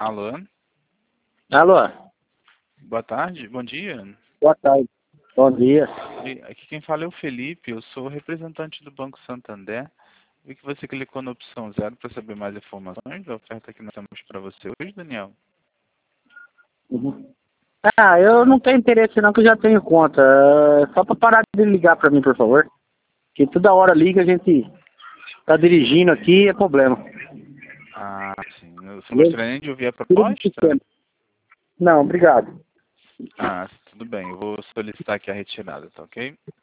Alô? Alô, Boa tarde, bom dia. boa tarde. Bom dia. Aqui quem fala é o Felipe, eu sou representante do Banco Santander. Vi que você clicou na opção 0 para saber mais informações da oferta que nós temos para você hoje, Daniel. Uhum. Eu não tenho interesse não, que eu já tenho conta. Só para parar de ligar para mim, por favor. Que toda hora liga, a gente tá dirigindo aqui, é problema. Ah, sim. Você Beleza? gostaria nem de ouvir a Tira do proposta? sistema. Não, obrigado. Ah, tudo bem. Eu vou solicitar aqui a retirada, tá ok?